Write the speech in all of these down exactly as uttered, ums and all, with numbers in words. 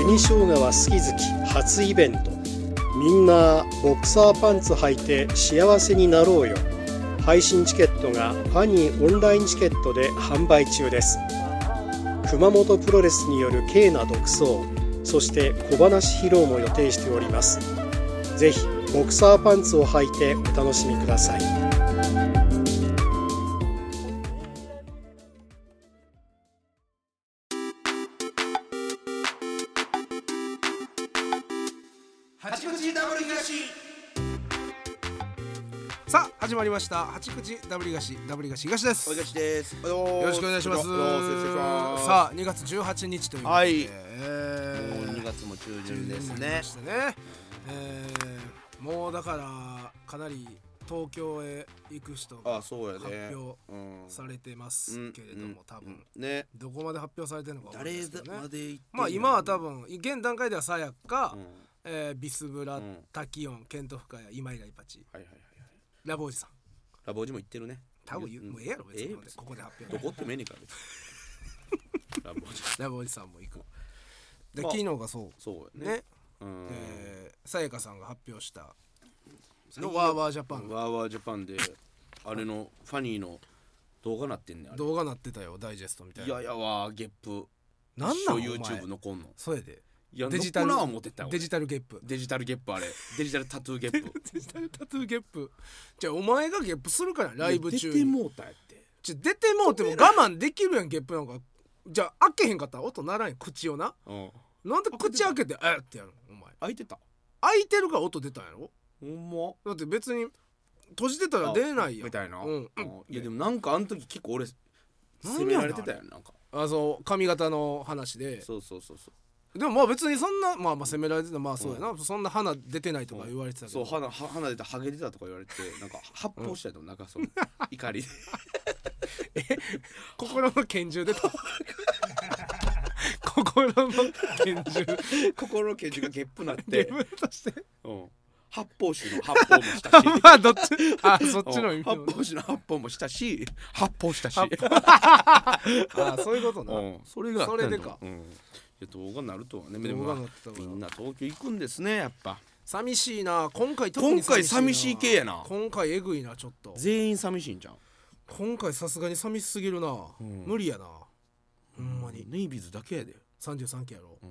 紅生姜は好き好き初イベント。みんなボクサーパンツ履いて幸せになろうよ。配信チケットがファニーオンラインチケットで販売中です。熊本プロレスによる軽な独走、そして小話披露も予定しております。ぜひボクサーパンツを履いてお楽しみください。 八口ダブル東。 さあ始まりました八口ダブル東ダブル東東です。 お東です。よろしくお願いします。さあにがつじゅうはちにちということで、 はい、 えー、 もうにがつも中旬ですね。 ね、えー、もうだからかなり東京へ行く人が発表されてますけれども、多分ねどこまで発表されてるのか分からないですけどね。誰まで行ってまあ今は多分現段階ではさやか、うんえー、ビスブラ、うん、タキオン、ケントフカヤ、今井ライパチ、はいはいはいはい、ラブおじさん、 ラブおじも言ってるね。 多分言う、もうええやろ別に、えー、ここで発表。 どこってもええねんからラブおじラブおじさんも行く。 で、まあ、昨日がそうそうね。ね、 うんえー、さやかさんが発表したのワーワージャパン、 ワーワージャパンであれのファニーの動画なってんねん。 動画なってたよ、ダイジェストみたいな。 いやいやわゲップ。 なんなん YouTube 残んの。 それで。 いやデジタルデジタルゲップデジタルゲップあれデジタルタトゥーゲップデジタルタトゥーゲップ。じゃあお前がゲップするからライブ中に出てもうたやって。 じゃ出てもうても我慢できるやんゲップなんか。じゃあ開けへんかったら音ならんやん口をな、うん、なんで口開けてあってやるのお前。 開いてた。 開いてるから音出たんやろ。 ほんまだって別に閉じてたら出ないやんみたいな、 うん、 いやでもなんかあの時結構俺責められてたやん。なんかあそう髪型の話で。 そうそうそうそう。 でもまあ別にそんなまあまあ責められてたまあそうやな、うん、そんな鼻出てないとか言われてたけど、 うん、そう 鼻, 鼻出たハゲ出たとか言われてなんか発砲したと、うん、なんかその怒りでえ心の拳銃出た心の拳銃心の拳銃がゲップなってゲップとして、 うん、発砲手の発砲もしたしまあどっちあそっちの意味発砲手の発砲もしたし発砲したしあそういうことな、うん、 それがあったんだ。 それでか、うんいや動画なるとはね。でもみんな東京行くんですねやっぱ。 寂しいな今回。特に今回寂しい系やな。 今回えぐいなちょっと。 全員寂しいんじゃん今回。さすがに寂しすぎるな、うん、無理やなほんまに。 ネイビーズだけやで。 さんじゅうさんきやろ、うん、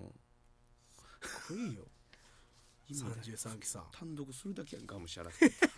いいよさんじゅうさんきさん単独するだけやんがむしゃら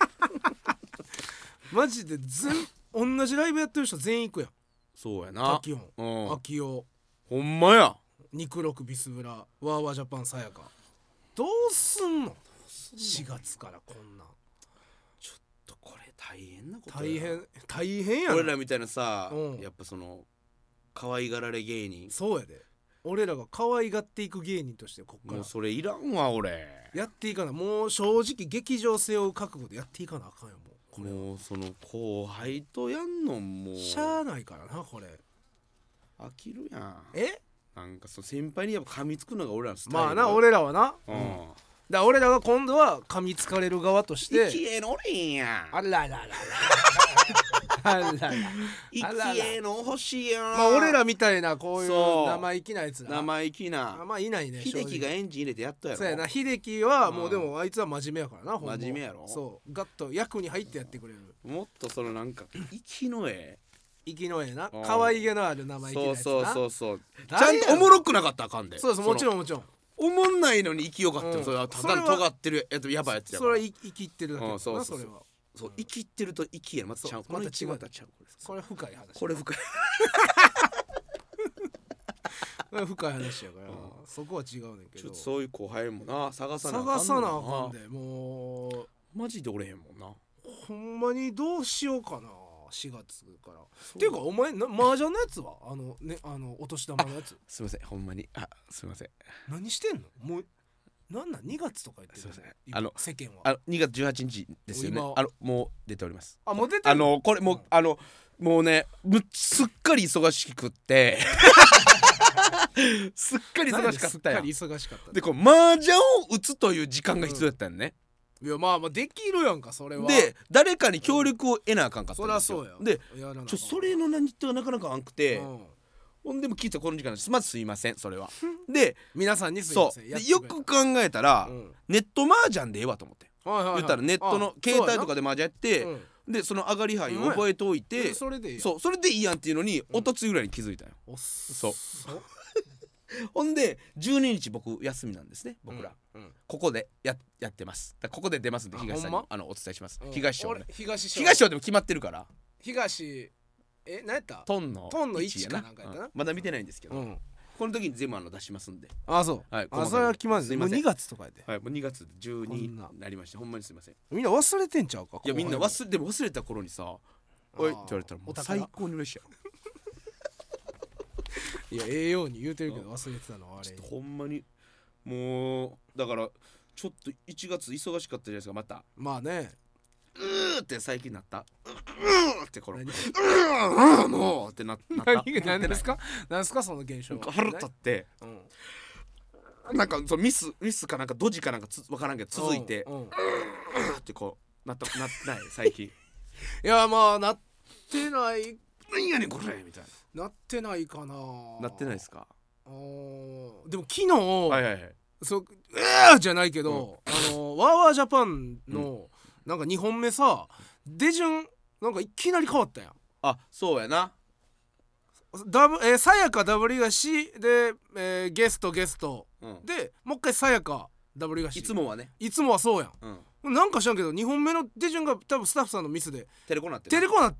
マジで全同じライブやってる人全員行くやん。 そうやな。 タキオン、うん、アキオ、 ほんまや。 肉六ビスブラ、ワーワージャパン、さやか。どうすんのしがつからこんなん。 ちょっとこれ大変なことや。 大変大変やな。 俺らみたいなさ、うん、やっぱその可愛がられ芸人。 そうやで。俺らが可愛がっていく芸人としてこっからもうそれいらんわ俺。 やっていかな。もう正直劇場背負う覚悟でやっていかなあかんよ。もうこれもうその後輩とやんのもうしゃあないからなこれ。 飽きるやん。 えなんかそう先輩にやっぱ噛みつくのが俺らのスタイル。 まあな俺らはな、 うん、うん、 だから俺らが今度は噛みつかれる側として生きえのおれんや。 あららららあらら生きえの欲しいやん。 まあ俺らみたいなこういう生意気なやつら。 生意気なまあいないね。 秀樹がエンジン入れてやったやろ。 そうやな。秀樹はもうでもあいつは真面目やからな。 真面目やろ。 そうガッと役に入ってやってくれる。 もっとそのなんか息のええ息のええな可愛げのある生意気なやつな。 そうそうそうそうちゃんとおもろくなかったらあかんで。 そうそうもちろんもちろんおもんないのに息よかったら、うん、それはただ尖ってるやつやばいやつやから。 それは生きってるだけだな、うん、そうそうそうそれはそう生きってると息やまたちゃう。 また違う。 またちゃう。 これ深い話。 これ深い深い話やから、うん、そこは違うねんけど。 ちょっとそういう後輩もな探さなあかん探さなあかんで。もうマジでおれへんもんな。 ほんまにどうしようかなしがつから。っていうかお前な麻雀のやつはあのねあのお年玉のやつ。 すいませんほんまに。あすいません。 何してんのもう。なんなんにがつとか言ってる。 すいませんあの世間はあのにがつじゅうはちにちですよね。あのもう出ております。 あもう出てる。 あのこれもう、うん、あのもうねむすっかり忙しくってすっかり忙しかったやん。 すっかり忙しかった。 でこう麻雀を打つという時間が必要だったんね、 うん、いやまあまあできるやんかそれは。 で誰かに協力を得なあかんかったんですよ、 うん、そりゃそうや。 でちょそれの何となかなかあんくて、うん、 ほんでも聞いたこの時間ですまずすいませんそれはで皆さんにすいません。 そうよく考えたら、うん、ネット麻雀でええわと思って、はいはいはい、言ったらネットの携帯とかで麻雀やって、うん、でその上がり牌を覚えておいて、うん、 それでいいそうそれでいいやんっていうのに、うん、おとついぐらいに気づいたよ、うん、そうほんでじゅうににち僕休みなんですね僕ら、うんうん、ここで や, やってますだここで出ますんで東さんに あ, あのお伝えします、うん、東賞ね東賞東賞でも決まってるから東え何やったトンのトンのいちかなんかやったな、うん、 まだ見てないんですけど、うん、この時に全部あの出しますんであそう、はい、あそれは決まるんですねもうにがつとかやではいもうにがつじゅうにになりましたほんまにすいませんみんな忘れてんちゃうかいやみんな忘れでも忘れた頃にさおいって言われたらもう最高に嬉しいやいやええように言うてるけど忘れてたのはあれちょっとほんまにもうだからちょっといちがつ忙しかったじゃないですかまたまあねうーって最近なったうーってこのうーもうってなった何何ですか何ですかその現象は腹立って、うん、なんかそミスミスかなんかドジかなんかつ分からんけど続いてうーってこうなったなってない最近いやまあなってない何やねんこれみたいななってないかななってないですかあでも昨日、はいはいはい、そうえーじゃないけど、うん、あのワーワージャパンの、うん、なんかにほんめさ出順なんかいきなり変わったやんあそうやなダブ、えー、さやかダブリガシで、えー、ゲストゲスト、うん、でもう一回さやかダブリガシいつもはねいつもはそうやん、うん、なんか知らんけどにほんめの手順が多分スタッフさんのミスでテレコなってテレコなって、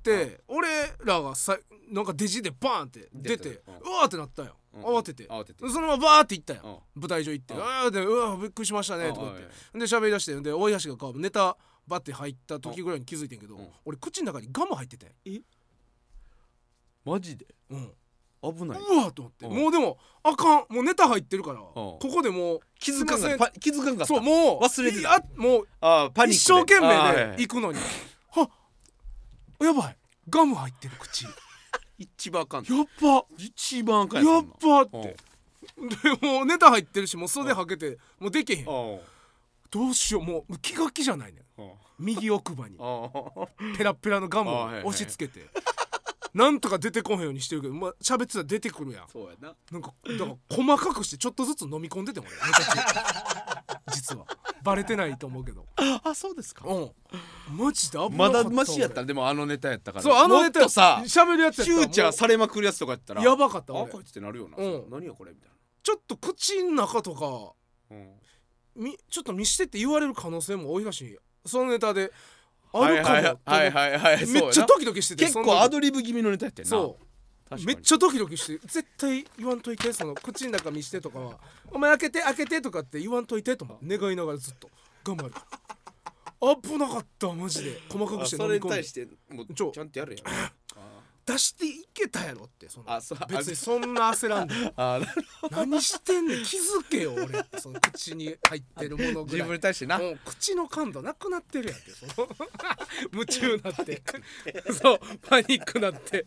うん、俺らがさなんかデジでバーンって出て、うん、うわーってなったよ、うん、慌てて慌ててそのままバーって行ったよ、うん、舞台上行って、うん、あーでうわびっくりしましたねとか言って、うん、で喋り出してで大橋がネタバッて入った時ぐらいに気づいてんけど、うん、俺口の中にガム入っててえマジでうん危ないうわーと思って、うん、もうでもあかんもうネタ入ってるから、うん、ここでもう気づかんかった気づかんかったそうもう忘れてたあもうあパニック一生懸命で行くのにはっやばいガム入ってる口一番あかんやっば一番あかんやっばって、うん、でもうネタ入ってるしもう袖はけてもうできへんどうしようもう気が気じゃないねん右奥歯にペラペラのガムを押し付けてなんとか出てこへんようにしてるけどまあ喋ってたら出てくるやんそうやななんかだから細かくしてちょっとずつ飲み込んでてもね実はバレてないと思うけどあそうですかうんマジで危なかったまだマシやったでもあのネタやったからそうあのネタもっとさ喋るやつやったらフューチャーされまくるやつとかやったらやばかった俺あこいつってなるよな、うん、何やこれみたいなちょっと口の中とか、うん、みちょっと見してって言われる可能性も多いらしいそのネタであるかもはいはいはいはいめっちゃドキドキしてて結構アドリブ気味のネタやってんなそうめっちゃドキドキして絶対言わんといてその口の中見してとかはお前開けて開けてとかって言わんといてとも願いながらずっと頑張る危なかったマジで細かくして飲み込んでそれに対してもうちゃんとやるやん出していけたやろってそのあそ別にそんな焦らんであ何してんねん気づけよ俺その口に入ってるものぐらい自分に対してなもう口の感度なくなってるやんけその夢中になってそうパニックなって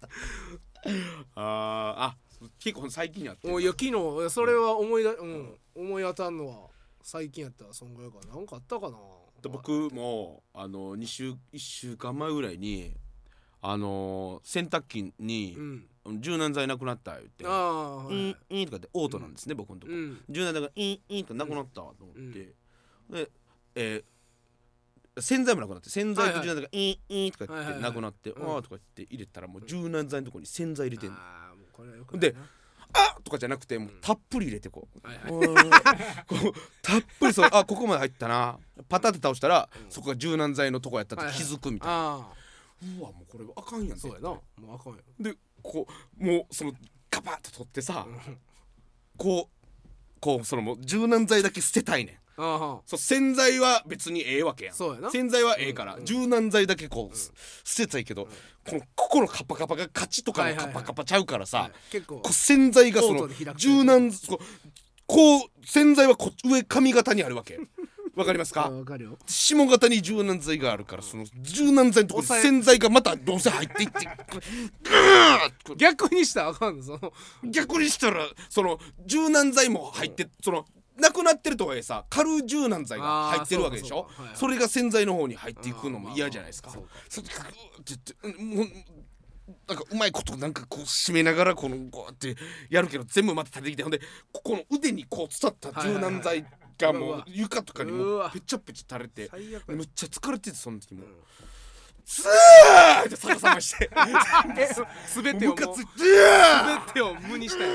ああ結構最近やっておいや昨日それは思いだ、うん、思い当たんのは最近やったらそんぐらいかななんかあったかな僕もあのに週いっしゅうかんまえぐらいにあのー、洗濯機に、うん、柔軟剤なくなった言ってあー、はい、インとかってオートなんですね、うん、僕のとこ、うん、柔軟剤がインインとなくなったと思って、うん、で、えー、洗剤もなくなって洗剤と柔軟剤がインインとか言ってなくなって、はいはいはい、あーとか言って入れたらもう柔軟剤のとこに洗剤入れてんの、あーもうこれはよくないなであっとかじゃなくてもうたっぷり入れてこう、はいはい、こうたっぷりそうあここまで入ったなパタって倒したら、うん、そこが柔軟剤のとこやったって気づくみたいな、はいはい、うわもうこれあかんやんそうやなもうあかんやんでこうもうそのガバッと取ってさこうこうそのもう柔軟剤だけ捨てたいねんあそう洗剤は別にええわけやんそうやな洗剤はええから、うん、柔軟剤だけこう、うん、捨てたいけど、うん、このここのカパカパがカチとかのカパカパちゃうからさ、はいはいはい、結構こう洗剤がその柔軟こうこう洗剤はこ上髪型にあるわけわかりますか？わかるよ。下型に柔軟剤があるからその柔軟剤のところに洗剤がまたどうせ入っていって逆にしたらあかんのその逆にしたらその柔軟剤も入ってそのなくなってるとはいえさ軽柔軟剤が入ってるわけでしょ そ, そ, はいはい、それが洗剤の方に入っていくのも嫌じゃないですかそれグーって言ってもうなんかうまいことなんかこう締めながらこのこうやってやるけど全部また立ててきて、ほんでここの腕にこう伝った柔軟剤がもう床とかにもうペチャペチャ垂れてめっちゃ疲れてて、その時もスーって逆さましてすべてをもうムカついて全てを無にしたよ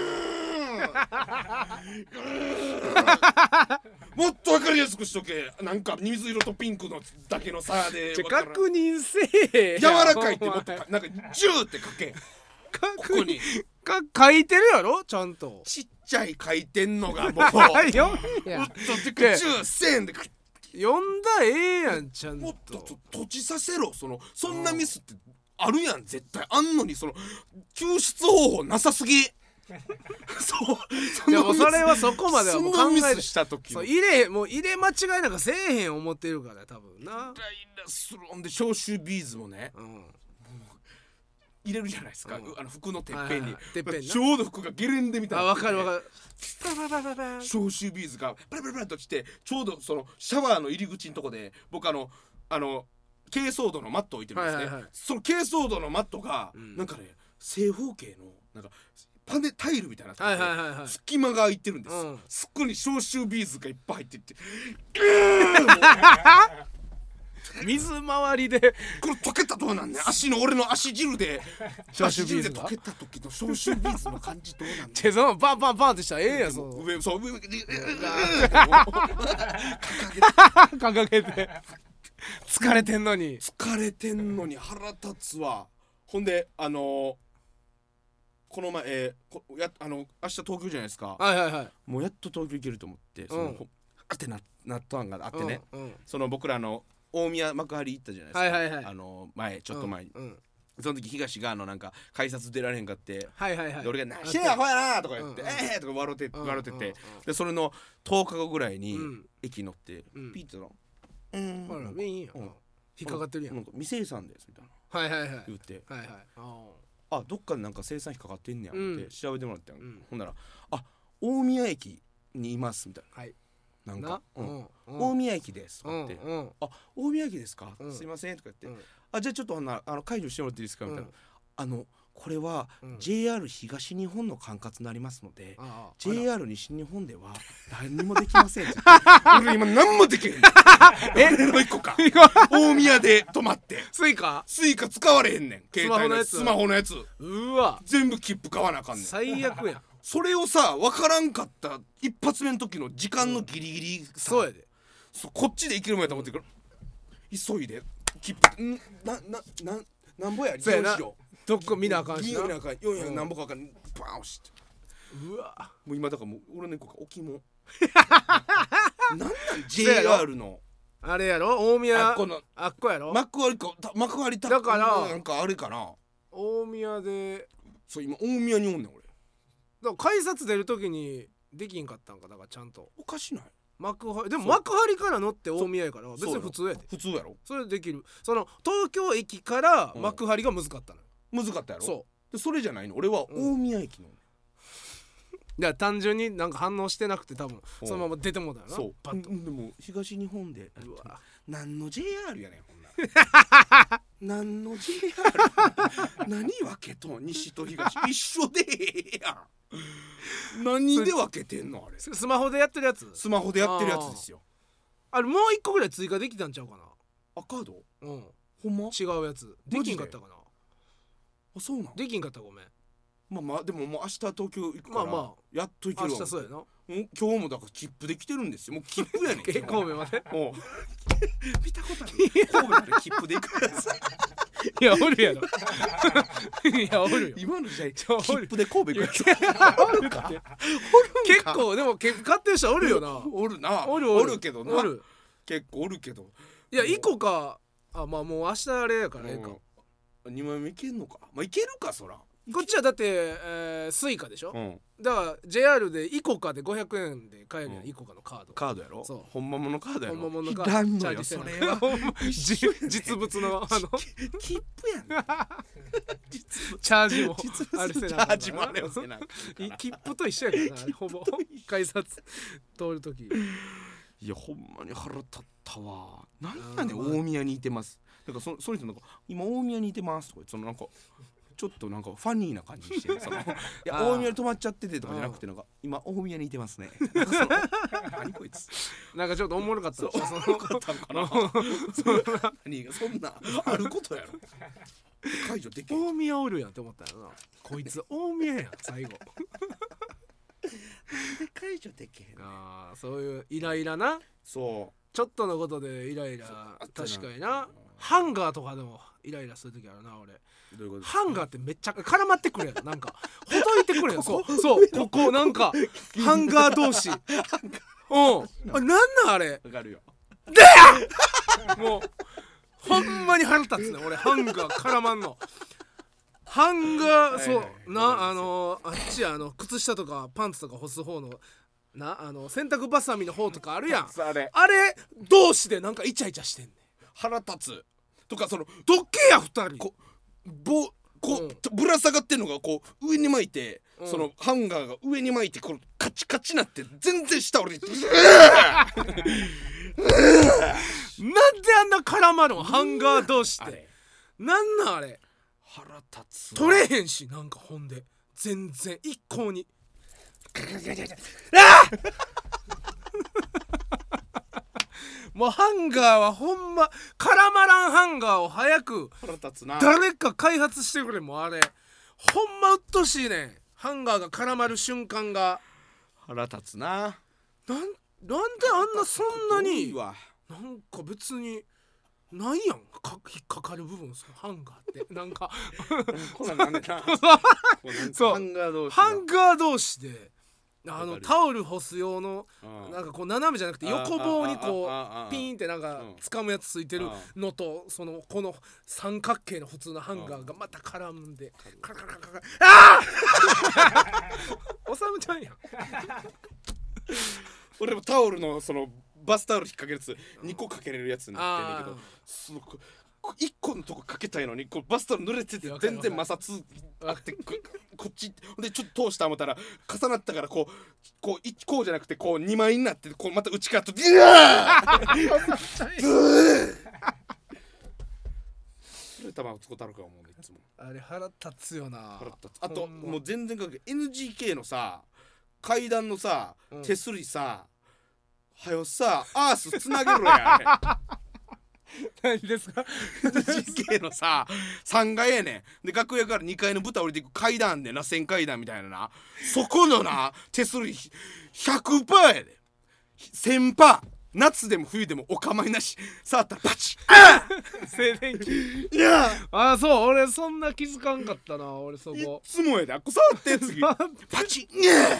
もっと分かりやすくしとけ。なんか水色とピンクのだけの差で確認せえ。 柔らかいってもっとなんかジューって書け。ここにか書いてるやろちゃんと。 ちっちゃい書いてんのがもう読んやもっとでかジューせんで読んだらええやんちゃんと。 もっと閉じさせろ。そのそんなミスってあるやん絶対あんのに、その救出方法なさすぎそうでもそれはそこまではもう考えて、 そんなミスした時そう入れもう入れ間違いなんかせえへん思ってるから多分な。 イライラする。んで消臭ビーズもね、うん、もう入れるじゃないですか、うん、あの服のてっぺんに、はいはい、てっぺんちょうど服がゲレンデみたいな。 あ分かる分かる。 消臭ビーズがパラパラパラと来て、ちょうどそのシャワーの入り口のとこで僕あのあの珪藻土のマット置いてるんですね、はいはいはい、その珪藻土のマットが、うん、なんかね正方形のなんかパネタイルみたいな、はいはいはいはい、隙間が空いてるんです、うん、そこに消臭ビーズがいっぱい入ってって水回りでこれ溶けたどうなんね。足の俺の足汁で消臭ビーズが溶けた時の消臭ビーズの感じどうなんね。 手そのパンパンパンってしたらええやん。そう上そう上掲げて疲れてんのに疲れてんのに腹立つわ。ほんであのー、この前、えー、こやあの明日東京じゃないですか。 はいはいはい。 もうやっと東京行けると思ってその、うん、あってな納豆があってね、 うんうん、 その僕らの大宮幕張行ったじゃないですか、 はいはいはい、 あの前ちょっと前に、 うんうん、 その時東があのなんか改札出られへんかって、 はいはいはい、 で俺が「なしてやほやな」とか言って「うんうん、えー!」とか笑って笑ってて、うんうんうん、でそれのとおかごぐらいに駅乗って、うん、ピーっての「うんほらウィーンや、うん、引っかかってるやん、 なんか未精算ですみたいな、 はいはいはい、 言って、 はいはい、 あどっかでなんか精算引っかかってんねやって調べてもらったん、うん、ほんなら「あ大宮駅にいます」みたいな、 はいなんか、うんうん、 大宮駅ですとかって、 うんうん、 あ大宮駅ですか、 うん、 すいませんとか言って、 うん、 あじゃあちょっとほんなあの解除してもらっていいですかみたいな、うん、あのこれは ジェイアール 東日本の管轄になりますので、うん、ジェイアール 西日本では何にもできませんって俺今何もできへんえ俺の一個か大宮で止まってスイカスイカ使われへんねん携帯のスマホのやつうわ全部切符買わなあかんねん。 最悪やんそれをさ分からんかった一発目の時の時間のギリギリさ、うん、 そうやでそこっちで行けるもんやと思ってるから急いで切符んななななんぼやそうやなどっか見なあかんしな見なあかんよんひゃくなんぼかわかんバーン押してうわもう今だからもう俺の子が置きもなんなん ジェイアール のあれやろ大宮あっこのあっこやろ幕張か幕張ただからなんかあれかな大宮でそう今大宮におんねん俺だから改札出る時にできんかったんかだからちゃんとおかしない幕張でも幕張から乗って大宮やから別に普通やで普通やろそれできるその東京駅から幕張が難かったのよ、 うん、難かったやろそうでそれじゃないの俺は大宮駅の、うん、 だから単純になんか反応してなくて多分そのまま出てもうたよなそうパッとでも東日本でうわ何の ジェイアール やねんほんな何の ジェイアール 何分けと西と東一緒でええやん何で分けてんのあれスマホでやってるやつスマホでやってるやつですよあ, あれもう一個ぐらい追加できたんちゃうかなあカードうんほんま違うやつできんかったかなあそうなんできんかったごめんまあまあでももう明日東京行くからまあまあやっと行けるわ明日そうやな今日もだから切符で来てるんですよもう切符やねん神戸までもう見たことある神戸まで切符で行くからさいやおるやろいやおるよ今の時代切符で神戸行くおるか結構でも切符買ってる人おるよなおるなおるおるおるけどなおる結構おるけどいや行こうかあまあもう明日あれやからええかにまいめいけんのかまあいけるかそらこっちはだって、えー、スイカでしょ、うん、だから ジェイアール でイコカでごひゃくえんで買えるやん、うん、イコカのカードカードやろそう本物のカードやろ本物のカードいらんのよそれは実物のあの切符やんチャージもあれせなチャージもあれせな切符と一緒やからなほぼ改札通るときいやほんまに腹立ったわなんやねん大宮にいてますだからそその人なんか今大宮にいてますとかそのなんかちょっとなんかファニーな感じにしてるそのいや大宮に止まっちゃっててとかじゃなくてなんか今大宮にいてますね何こいつなんかちょっとおもろかったそうおもろかったんかな何がそんなあることやろ解除でき大宮おるやんって思ったよなこいつ大宮やん最後なんで解除できへんの。 ああそういうイライラなそうちょっとのことでイライラ確かになハンガーとかでもイライラする時あるな俺どういうことハンガーってめっちゃ絡まってくるやんなんかほどいてくるやんそうそうここなんかハンガー同士うんあなんなんあれわかるよでやもうほんまに腹立つね俺ハンガー絡まんのハンガーそう、はいはい、なあのあっちあの靴下とかパンツとか干す方のなあの洗濯バサミの方とかあるやんあれあれ同士でなんかイチャイチャしてんねん腹立つとかそのどっけやふたりこぼこう、うん、ぶら下がってんのがこう上に巻いて、うん、そのハンガーが上に巻いてこのカチカチなって全然下降りてなんであんな絡まるのハンガー同士でなんなんあれ腹立つ取れへんしなんかほんで全然一向にもうハンガーはほんま絡まらんハンガーを早く腹立つな誰か開発してくれもうあれほんまうっとしいねんハンガーが絡まる瞬間が腹立つななんなんであんなそんなになんか別にないやんか引っかかる部分そのハンガーってなんかこんなんなんでなそうハンガー同士ハンガー同士であのタオル干す用のなんかこう斜めじゃなくて横棒にこうピーンってなんか掴むやつついてるのとそのこの三角形の普通のハンガーがまた絡んでカラカラカラカラああおさむちゃんやん俺もタオルのそのバスタオル引っ掛けるやつにこかけれるやつになってんねんけどそのいっこのとこかけたいのにこうバスタオル濡れてて全然摩擦あって こ, こっちでちょっと通した思ったら重なったからこうこういっこうじゃなくてこうにまいになってこうまた内側とうわー頭をつこたるか思うねいつもあれ腹立つよな腹立つあともう全然かけ エヌジーケー のさ階段のさ、うん、手すりさはよさアースつなげろやあれ何ですかエヌジーケー のささんがいやねんで楽屋からにかいの舞台降りていく階段でな旋階段みたいななそこのな手すり ひゃくパーセント やで せんパーセント 夏でも冬でもお構いなし触ったらパチッあ静電気いやあそう俺そんな気づかんかったな俺そこいつもやであっこ触って次パチッいや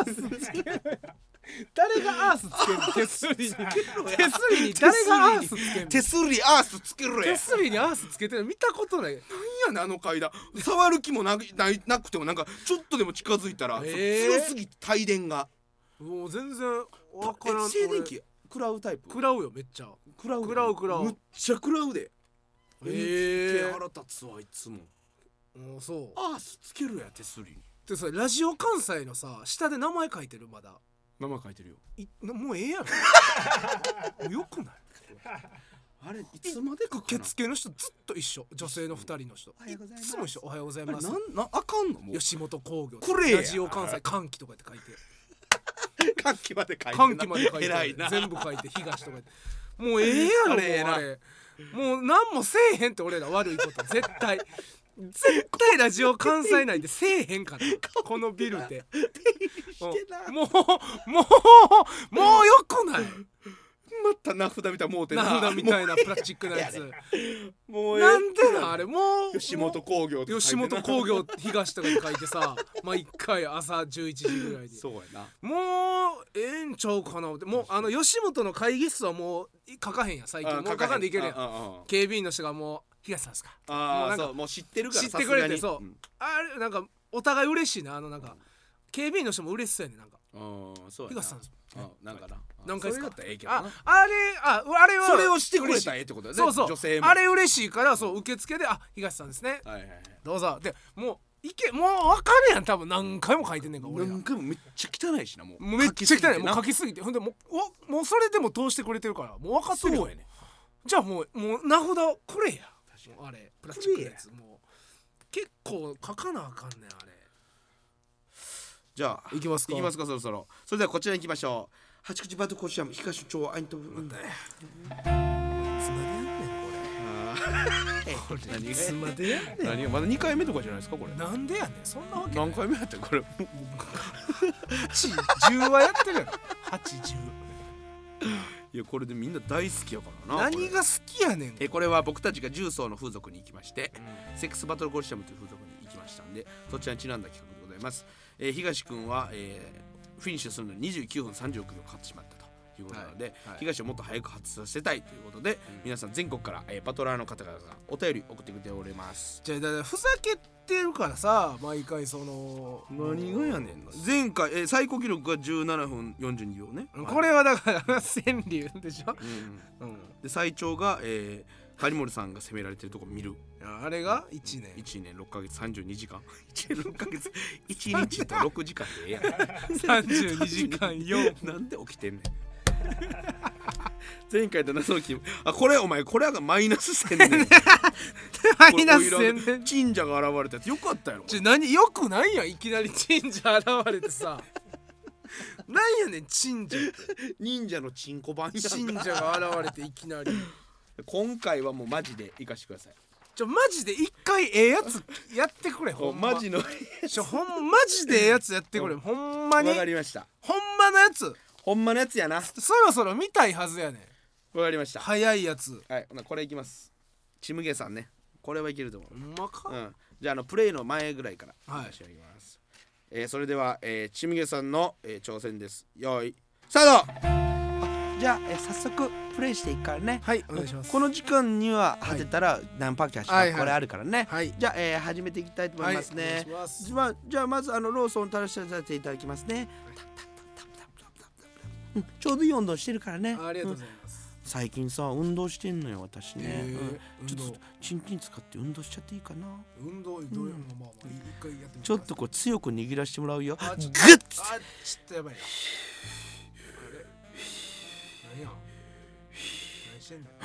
誰がアースつける手すりに手すりに誰がアースつける手すりアースつけるや手すりにアースつけてる見たことないなんやねんあの階段触る気も な, な, なくてもなんかちょっとでも近づいたら、えー、強すぎて帯電がもう全然わからん静電気食らうタイプ食らうよめっちゃ食らう食らう食らうむっちゃ食らうでえー、 腹立つわいつももうそうアースつけるや手すりにでさラジオ関西のさ下で名前書いてるまだ名前書いてるよいもうええやろよくないあれいつまでか受付の人ずっと一緒女性のふたりの人いつも一緒おはようございますなんなあかんのもう吉本興業これやラジオ関西歓喜とかって書いて歓喜まで書いて歓喜まで書いて偉いな全部書いて東とかもうええやろもうあれもう何もせえへんって俺ら悪いこと絶対絶対ラジオ関西内でせえへんからこのビルでもうもうもうもうよくないまた名札みたいなもうてな名札みたいなプラスチックなやつもうなんでなあれもう吉本興業吉本興業東とかで書いてさ毎回朝じゅういちじぐらいにそうやなもうええんちゃうかなってもうあの吉本の会議室はもう書かへんや最近もう書かんでいけるやん警備員の人がもう東さんですかああそうもう知ってるから知ってくれてそう、うん、あれなんかお互い嬉しいなあのなんか、うん、警備員の人も嬉しそうやねなんかうんそうや東さんですあなんかな何回ですかああれああれはそれをしてくれたらええってことだねそうそう女性もあれ嬉しいからそう受付であ東さんですね、 はいはいはい、 どうぞでもういけもう分かるやん多分何回も書いてんねんから俺何回もめっちゃ汚いしなもうもうめっちゃ汚いもう書きすぎてほんでもうもうそれでも通してくれてるからもう分かってるよやねじゃあもうもう名札くれやあれプラスチックのやつもう結構書かなあかんねんあれ。 じゃあ行きますか行きますかそろそろ。それではこちらに行きましょう。八口バトコシアム東町アイントブなんだよつまでやんねんこれ。何がつまでやんねん。 何がまだにかいめとかじゃないですかこれ。 なんでやねんそんなわけ。 何回目やってこれ。 はち、じゅうはやってるやろ。はち、じゅう。 いやこれでみんな大好きやからな。 何が好きやねん。 えこれは僕たちが重曹の風俗に行きまして、うん、セックスバトルコリシアムという風俗に行きましたんで、そちらにちなんだ企画でございます。えー、東くんは、えー、フィニッシュするのににじゅうきゅうふんさんじゅうろくびょうかかってしまったということなので、はいはい、東をもっと早く発させたいということで、うん、皆さん全国から、えー、バトラーの方々がお便り送ってくれております。 じゃあだからふざけてるからさ毎回その何がやねんな。前回、えー、最高記録がじゅうななふんよんじゅうにびょうね。 これはだから川柳でしょ、 うんうん、で最長が、えー、狩森さんが責められてるとこ見る。 あれがいちねんいちねんろっかげつさんじゅうにじかんいちねんろっかげついちにちとろくじかんでええやん。 さんじゅうにじかんよんなんで起きてんねん。前回と謎の気あこれお前これはマイナスせんねん。 マイナスせんねん。 神社が現れたやつよかったやろ。 ちょ何よくないやんいきなり神社現れてさ。なんやねん神社忍者のチンコ版やんか。 神社が現れていきなり。 今回はもうマジで行かしてください。 ちょマジで一回ええやつやってくれほんま。 マジのちょほんマジでええやつやってくれほんまに。 わかりました。 ほんまのやつ。 ほんまのやつやな。 そろそろ見たいはずやねん。 わかりました。 早いやつ。 はい、これいきます。ちむげさんね。これはいけると思う。 ほんまか。 うん。じゃああのプレイの前ぐらいからはい仕上げます。えー、それでは、えー、ちむげさんの、えー、挑戦です。よーいスタート。じゃあ、えー、早速プレイしていくからね。 はいお願いします。 この時間には果てたら何パッケージか、はい、これあるからね。はい、じゃあ、えー、始めていきたいと思いますね。はい、じゃあじゃあまずあのローソン垂らしてさせていただきますね。うん、ちょうどいい温度してるからね。 ありがとうございます。 うん、最近さ運動してんのよ私ね。 うん、 ちょっとチンチン使って運動しちゃっていいかな。 運動どういうの、うん、まあまあ一回やってみて。 ちょっとこう強く握らしてもらうよ。グッ。 あちょっとやばいな。何や。何してんの。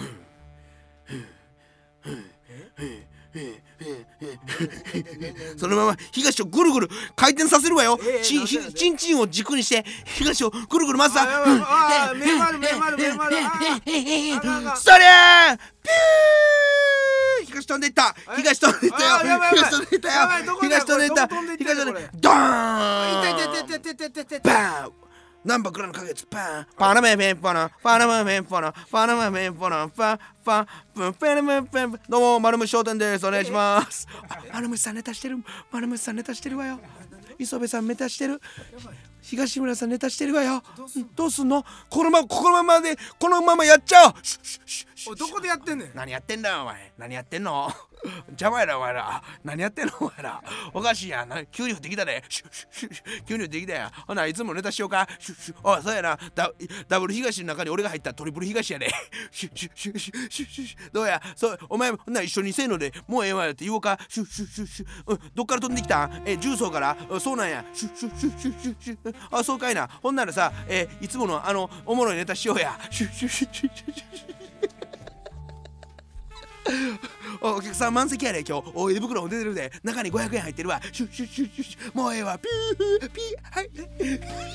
そのまま東をぐるぐる回転させるわよ。ちんちんを軸にして東をぐるぐる回すわ。 ああ、目丸目丸目丸。 そりゃーピュー。東飛んでいった。東飛んでいったよ。東飛んでいったよ。東飛んでいった。東飛んでドーン。 痛い痛い痛い痛い痛い痛い。 バーン。ナンバークラの花月パンパナメメンパナパナメメンパナパナメメンパナパパプンペンペンペン。どうも丸虫商店です。お願いします。丸虫さんネタしてる。丸虫さんネタしてるわよ。磯部さんネタしてる。東村さんネタしてるわよ。どうすんの。このままこのままでこのままやっちゃおう。 おいどこでやってんねん。 何やってんだよお前。何やってんの。邪魔やなお前ら。何やってんのお前ら。おかしいやん。急に降ってきたで。急に降ってきたやん。ほないつもネタしようか。おいそうやな。ダ, ダブル東の中に俺が入ったトリプル東やで。どうや。そうお前ほな一緒にせーのでもうええわよって言おうか。シュッシュッシュッシュッ、うん、どっから飛んできたん。え重曹から。そうなんや。シュッシュッシュッシュッシュッシュッ。あそうかいな。ほんならさ、えいつものあのおもろいネタしようや。シュッシュッシュッシュッシュッシュッ。お客さん満席やで今日。おい胃袋も出てるで。中にごひゃくえん入ってるわ。シュッシュッシュッシュッシュッ。もうええわ。ピューピー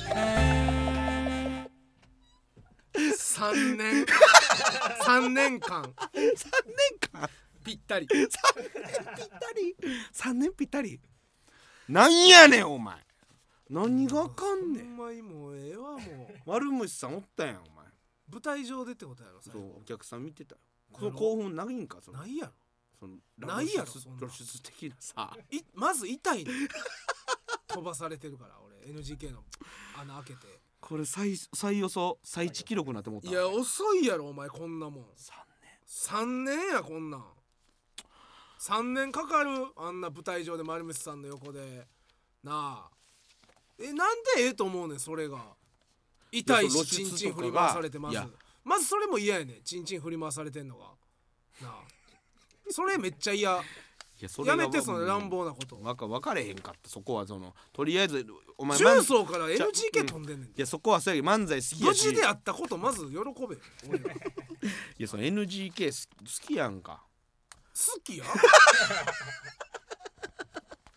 はいさんねんさんねんかんさんねんかんぴったりさんねんぴったりさんねんぴったり。なんやねんお前。何があかんねん。 ほんまにもうええわもう。 丸虫さんおったやんお前。 舞台上でってことやろ。 そうお客さん見てたよ。その興奮ないんか。そのないやろ。 そのないやろそんな露出的なさ。 いまず痛いね飛ばされてるから俺 エヌジーケー の穴開けて。 これ最最予想最地記録なって思った。 いや遅いやろお前こんなもん。 さんねんさんねんやこんなん。さんねんかかる。あんな舞台上で丸虫さんの横でなあ。えなんでええと思うねんそれが。痛いしチンチン振り回されてます。まずそれも嫌やねん。チンチン振り回されてんのがなあ。それめっちゃ嫌。やめてその乱暴なこと。 わか分かれへんかったそこは。そのとりあえずお前重曹から エヌジーケー 飛んでんねん。いやそこはそうや漫才好きやし。 無事であったことまず喜べ俺が。 いやその エヌジーケー 好きやんか。 好きや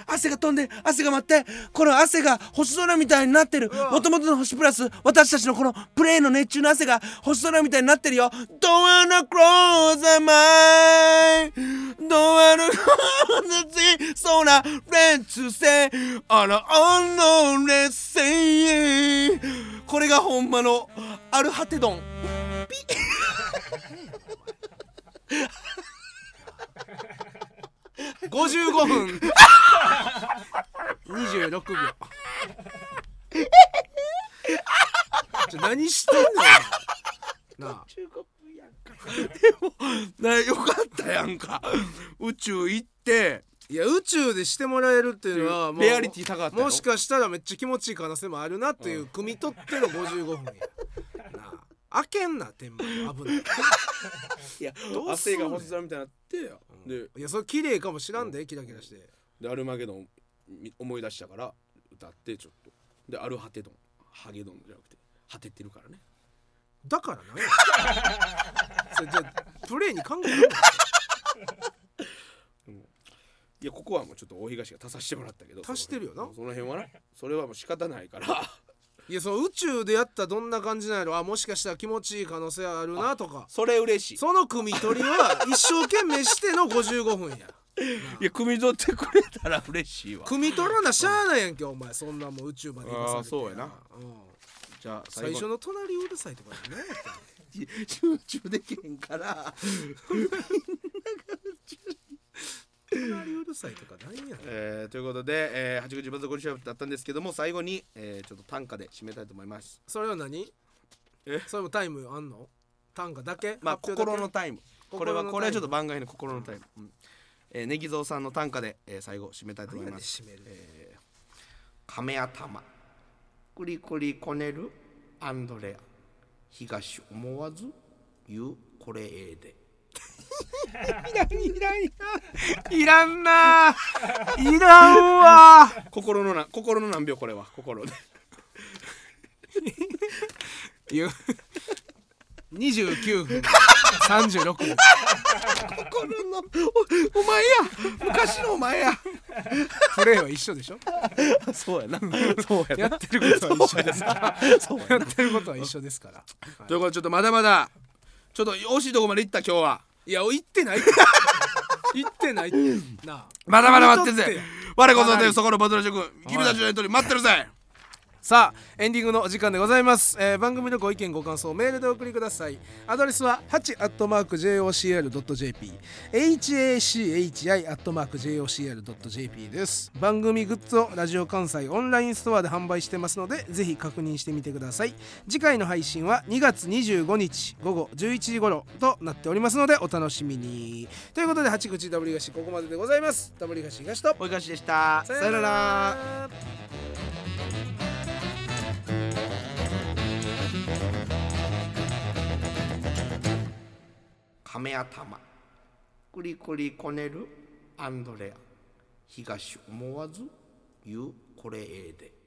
汗が飛んで汗が舞ってこの汗が星空みたいになってる。もともとの星プラス私たちのこのプレーの熱中の汗が星空みたいになってるよ。 Don't wanna close the mind Don't wanna close the sea So now let's say On a unknown let's say これがほんまのアルハテドンピごじゅうごふんにじゅうろくびょうちょ何してんのなあじゅうごふんやんかでもなよかったやんか宇宙行っていや宇宙でしてもらえるっていうのはもうレアリティ高かったよ。 もしかしたらめっちゃ気持ちいい可能性もあるなっていう汲み取ってのごじゅうごふんやなあ開けんな天板危ないいや汗が星空みたいになってよ、 うん、でいやそれ綺麗かもしらんで、うん、キラキラしてでアルマゲドン思い出したから歌ってちょっとでアルハテドンハゲドンじゃなくて果ててるからね。 だからなんやそれじゃあプレイに考えないいやここはもうちょっと大東が足させてもらったけど足してるよなその辺はなそれはもう仕方ないからいやその宇宙でやったらどんな感じなんやろあもしかしたら気持ちいい可能性あるなとかそれ嬉しい。 その汲み取りは一生懸命してのごじゅうごふんやいや汲み取ってくれたら嬉しいわ。 汲み取らなしゃあないやんけお前そんなもう宇宙まで行かされて。 あそうやな、うん、 じゃあ最初の隣うるさいとかね集中できへんから隣うるさいとかないやん、 えー、ということで、えー、はちぐちバズゴリシャフだったんですけども最後に、えー、ちょっと短歌で締めたいと思います。 それは何えそれもタイムあんの短歌だけまあ心のタイムこれはこれはちょっと番外の心のタイム、うんえー、ネギゾウさんの短歌で、えー、最後締めたいと思います。えー、亀頭クリクリこねるアンドレア東思わず言うこれええでいらんいらんいらんいらんないらんわ心のな心の何秒これは心でにじゅうきゅうふんさんじゅうろくびょう心の お, お前や昔のお前やプレーは一緒でしょそうやなそうやなやってることは一緒ですからそうやってることは一緒ですから、 はい、ということでちょっとまだまだちょっと惜しいとこまで行った今日はいや行ってない行ってないなあまだまだ待ってるぜ我こそというそこのバトル諸君君たちのエントリー待ってるぜ。 さあエンディングのお時間でございます、えー、番組のご意見ご感想メールでお送りください。アドレスは はち アットマーク ジェイオーシーエル ドット ジェーピー エイチ エー シー エイチ アイ アットマーク ジェイオーシーエル ドット ジェーピー です。番組グッズをラジオ関西オンラインストアで販売してますのでぜひ確認してみてください。次回の配信はにがつにじゅうごにちごごじゅういちじ頃となっておりますのでお楽しみに。ということで八口ダブリガシここまででございます。ダブリガシ東とおいがしでした。 さよなら。 亀頭クリクリこねるアンドレア東思わず言うこれええで